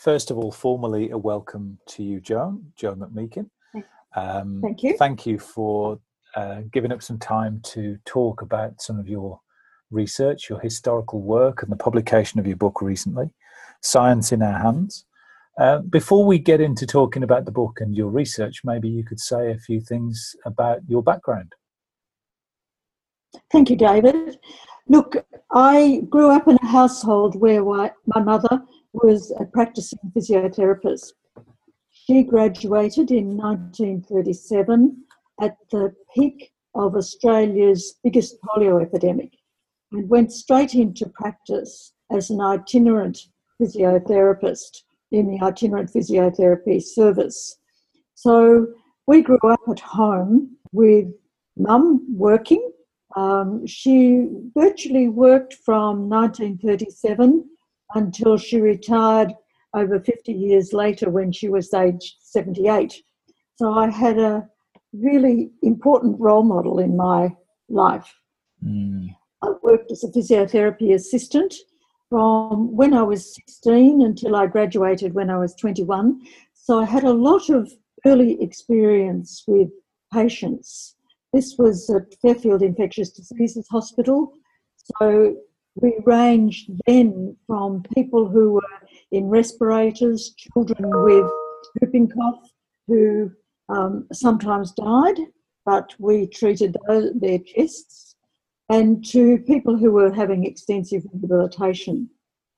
first of all, formally a welcome to you, Joan McMeekin. Thank you. Thank you for giving up some time to talk about some of your research, your historical work, and the publication of your book recently, Science in Our Hands. Before we get into talking about the book and your research, maybe you could say a few things about your background. Thank you, David. Look, I grew up in a household where my mother was a practicing physiotherapist. She graduated in 1937 at the peak of Australia's biggest polio epidemic and went straight into practice as an itinerant physiotherapist in the itinerant physiotherapy service. So we grew up at home with Mum working. She virtually worked from 1937 until she retired over 50 years later when she was aged 78. So I had a really important role model in my life. I worked as a physiotherapy assistant from when I was 16 until I graduated when I was 21. So I had a lot of early experience with patients. This was at Fairfield Infectious Diseases Hospital. So we ranged then from people who were in respirators, children with whooping cough who sometimes died, but we treated their chests, and to people who were having extensive rehabilitation.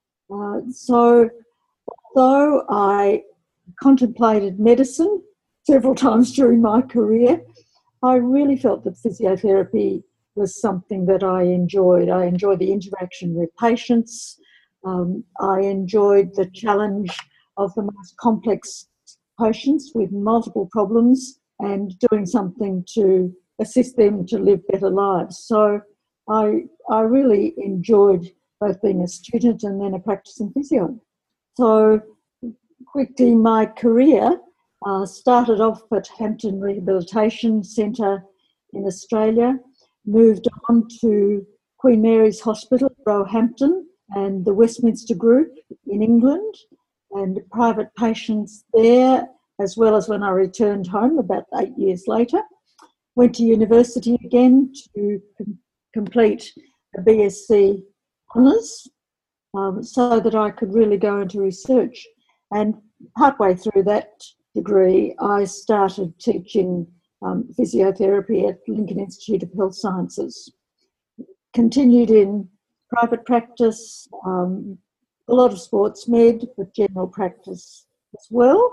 So although I contemplated medicine several times during my career, I really felt that physiotherapy was something that I enjoyed. I enjoyed the interaction with patients. I enjoyed the challenge of the most complex patients with multiple problems and doing something to assist them to live better lives. So I really enjoyed both being a student and then a practicing physio. So quickly, my career started off at Hampton Rehabilitation Centre in Australia, moved on to Queen Mary's Hospital, Roehampton, and the Westminster Group in England, and private patients there, as well as when I returned home about 8 years later. Went to university again to complete a BSc honours so that I could really go into research. And partway through that degree, I started teaching physiotherapy at Lincoln Institute of Health Sciences. Continued in private practice, a lot of sports med, but general practice as well.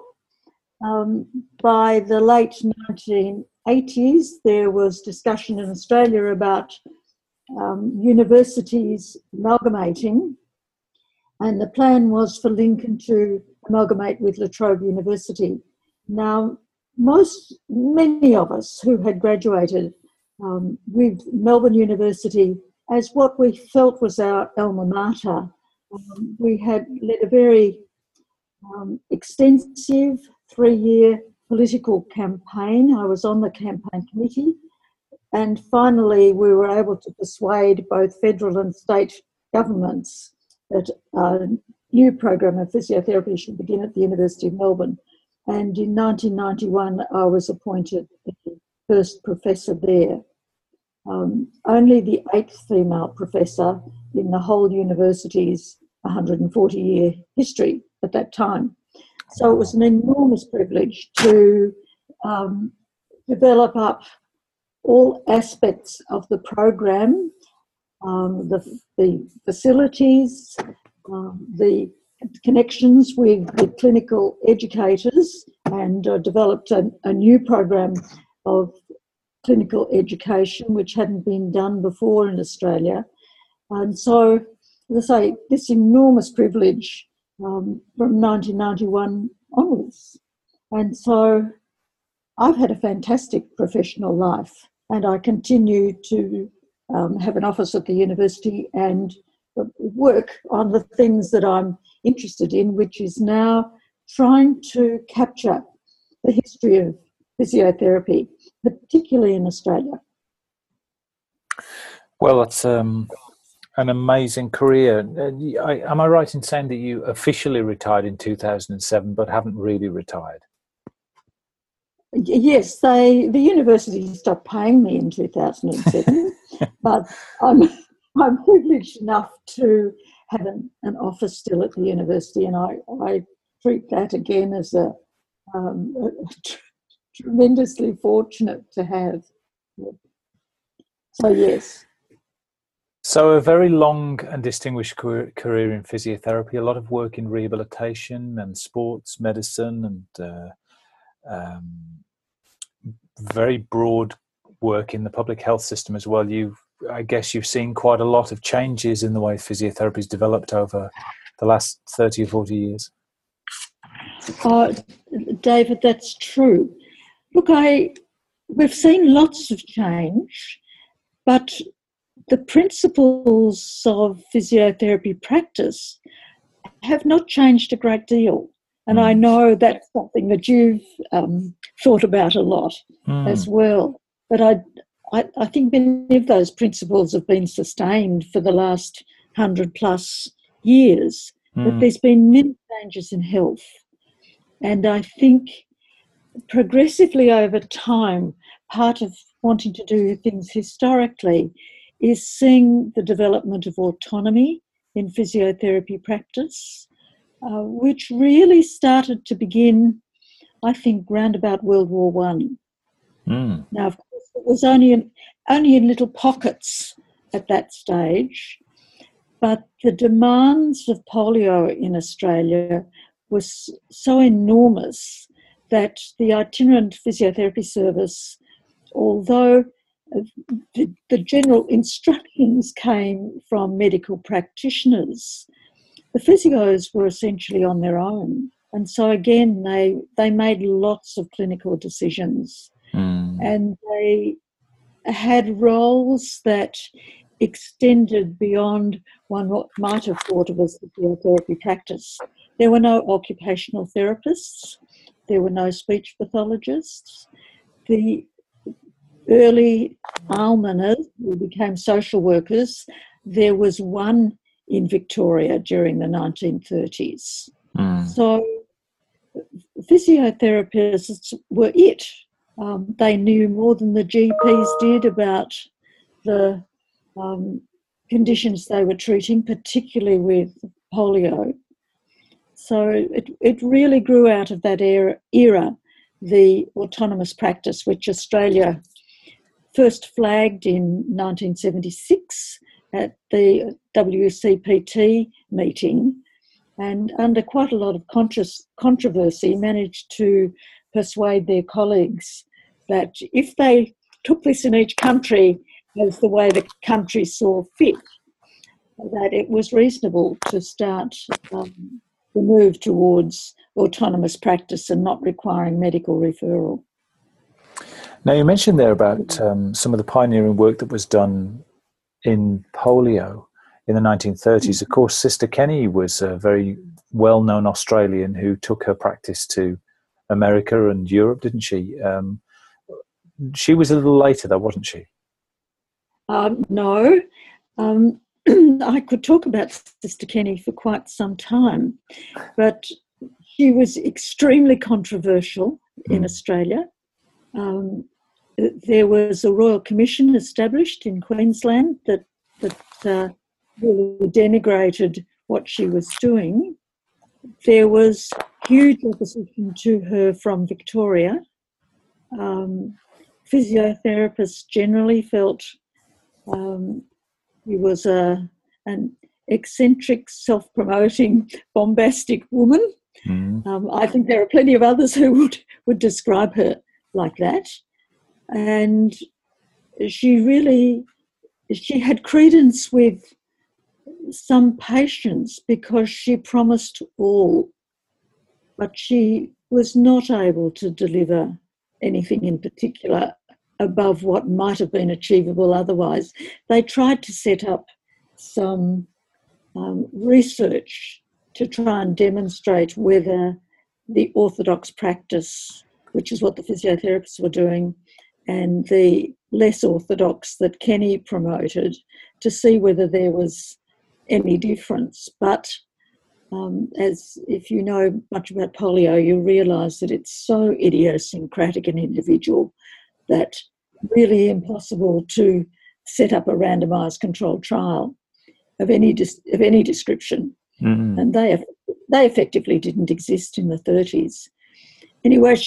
By the late 1980s, there was discussion in Australia about universities amalgamating, and the plan was for Lincoln to amalgamate with La Trobe University. Now, many of us who had graduated with Melbourne University as what we felt was our alma mater, we had led a very extensive 3-year political campaign. I was on the campaign committee, and finally we were able to persuade both federal and state governments that a new program of physiotherapy should begin at the University of Melbourne. And in 1991, I was appointed the first professor there. Only the 8th female professor in the whole university's 140-year history at that time. So it was an enormous privilege to develop up all aspects of the program, the facilities, the connections with the clinical educators, and developed a new program of clinical education which hadn't been done before in Australia. And so, as I say, this enormous privilege from 1991 onwards. And so I've had a fantastic professional life, and I continue to have an office at the university and work on the things that I'm interested in, which is now trying to capture the history of physiotherapy, particularly in Australia. Well, that's a an amazing career. Am I right in saying that you officially retired in 2007, but haven't really retired? Yes, the university stopped paying me in 2007, but I'm privileged enough to have an office still at the university, and I treat that again as a tremendously fortunate to have. So yes. So a very long and distinguished career in physiotherapy, a lot of work in rehabilitation and sports medicine, and very broad work in the public health system as well. I guess you've seen quite a lot of changes in the way physiotherapy has developed over the last 30 or 40 years. David, that's true. Look, we've seen lots of change, but the principles of physiotherapy practice have not changed a great deal. And I know that's something that you've thought about a lot as well. But I think many of those principles have been sustained for the last 100+ years. But there's been many changes in health. And I think progressively over time, part of wanting to do things historically is seeing the development of autonomy in physiotherapy practice, which really started to begin, I think, round about World War I. Now, of course, it was only in little pockets at that stage, but the demands of polio in Australia was so enormous that the itinerant physiotherapy service, although the general instructions came from medical practitioners, the physios were essentially on their own. And so again, they made lots of clinical decisions, and they had roles that extended beyond one what might have thought of as the physiotherapy practice. There were no occupational therapists. There were no speech pathologists. The early almoners who became social workers, there was one in Victoria during the 1930s. So physiotherapists were it. They knew more than the GPs did about the conditions they were treating, particularly with polio. So it really grew out of that era, the autonomous practice, which Australia first flagged in 1976 at the WCPT meeting, and under quite a lot of controversy managed to persuade their colleagues that if they took this in each country as the way the country saw fit, that it was reasonable to start the move towards autonomous practice and not requiring medical referral. Now, you mentioned there about some of the pioneering work that was done in polio in the 1930s. Of course, Sister Kenny was a very well-known Australian who took her practice to America and Europe, didn't she? She was a little later, though, wasn't she? No. I could talk about Sister Kenny for quite some time, but she was extremely controversial in Australia. There was a Royal Commission established in Queensland that really denigrated what she was doing. There was huge opposition to her from Victoria. Physiotherapists generally felt he was an eccentric, self-promoting, bombastic woman. I think there are plenty of others who would describe her like that. And she had credence with some patients because she promised all, but she was not able to deliver anything in particular above what might have been achievable otherwise. They tried to set up some research to try and demonstrate whether the orthodox practice, which is what the physiotherapists were doing, and the less orthodox that Kenny promoted, to see whether there was any difference. But as if you know much about polio, you realise that it's so idiosyncratic and individual that really impossible to set up a randomised controlled trial of any description. Mm. And they effectively didn't exist in the 30s. Anyway,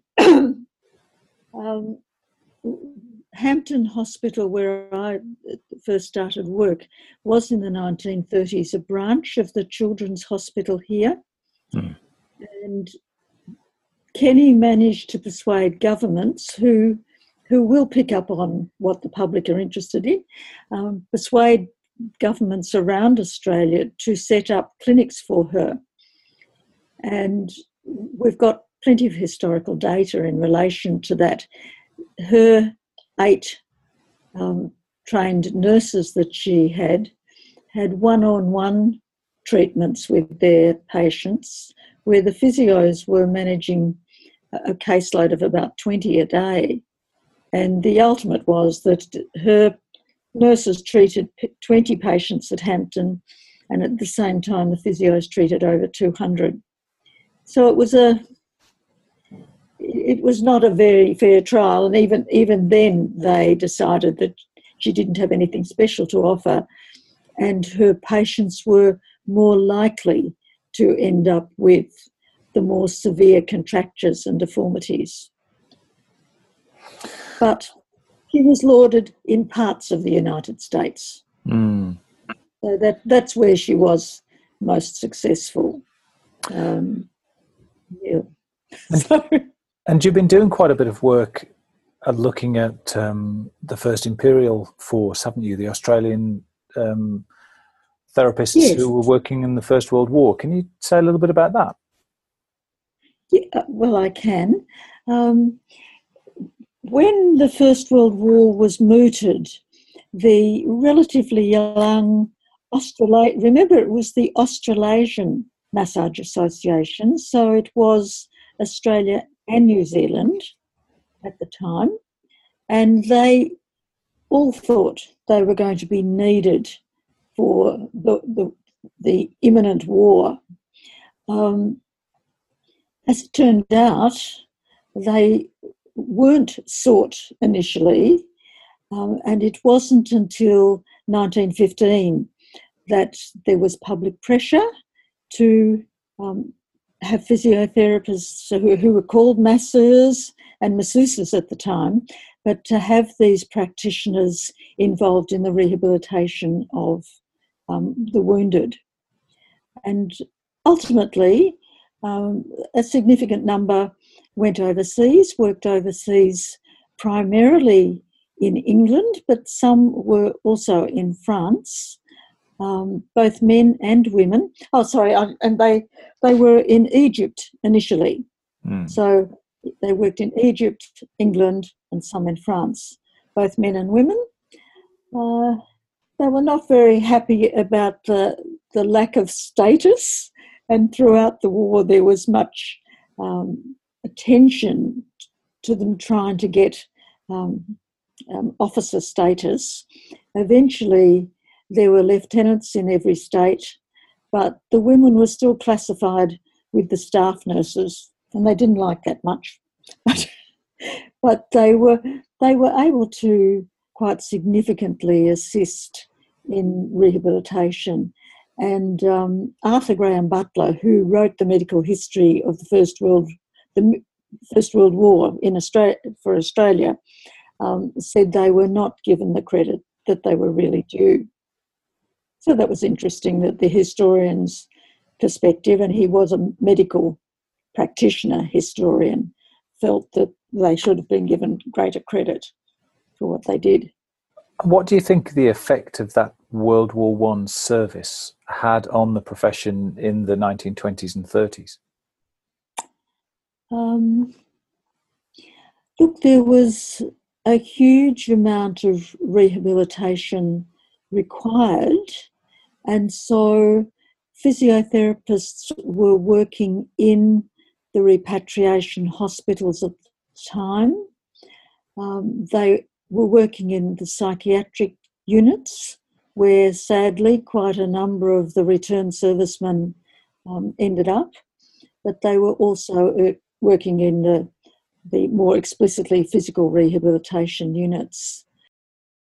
Hampton Hospital, where I first started work, was in the 1930s a branch of the Children's Hospital here. Mm. And Kenny managed to persuade governments who will pick up on what the public are interested in, persuade governments around Australia to set up clinics for her. And we've got plenty of historical data in relation to that. Her 8 trained nurses that she had one-on-one treatments with their patients, where the physios were managing a caseload of about 20 a day. And the ultimate was that her nurses treated 20 patients at Hampton, and at the same time the physios treated over 200. So it was not a very fair trial, and even then they decided that she didn't have anything special to offer, and her patients were more likely to end up with the more severe contractures and deformities. But she was lauded in parts of the United States. Mm. So that's where she was most successful. Yeah. And you've been doing quite a bit of work looking at the first Imperial Force, haven't you? The Australian therapists Yes. who were working in the First World War. Can you say a little bit about that? Yeah, well, I can. When the First World War was mooted, the relatively young remember it was the Australasian Massage Association, so it was Australia and New Zealand at the time, and they all thought they were going to be needed for the imminent war. As it turned out, they weren't sought initially, and it wasn't until 1915 that there was public pressure to have physiotherapists who were called masseurs and masseuses at the time, but to have these practitioners involved in the rehabilitation of the wounded. And ultimately, a significant number went overseas, worked overseas primarily in England, but some were also in France, both men and women. Oh, sorry, and they were in Egypt initially. Mm. So they worked in Egypt, England, and some in France, both men and women. They were not very happy about the lack of status, and throughout the war there was much attention to them trying to get officer status. Eventually there were lieutenants in every state, but the women were still classified with the staff nurses, and they didn't like that much. But they were able to quite significantly assist in rehabilitation. And Arthur Graham Butler, who wrote the medical history of the First World War in Australia, for Australia, said they were not given the credit that they were really due. So that was interesting, that the historian's perspective, and he was a medical practitioner historian, felt that they should have been given greater credit for what they did. What do you think the effect of that World War I service had on the profession in the 1920s and 30s? Look, there was a huge amount of rehabilitation required, and so physiotherapists were working in the repatriation hospitals at the time. They were working in the psychiatric units where sadly quite a number of the returned servicemen ended up, but they were also working in the more explicitly physical rehabilitation units.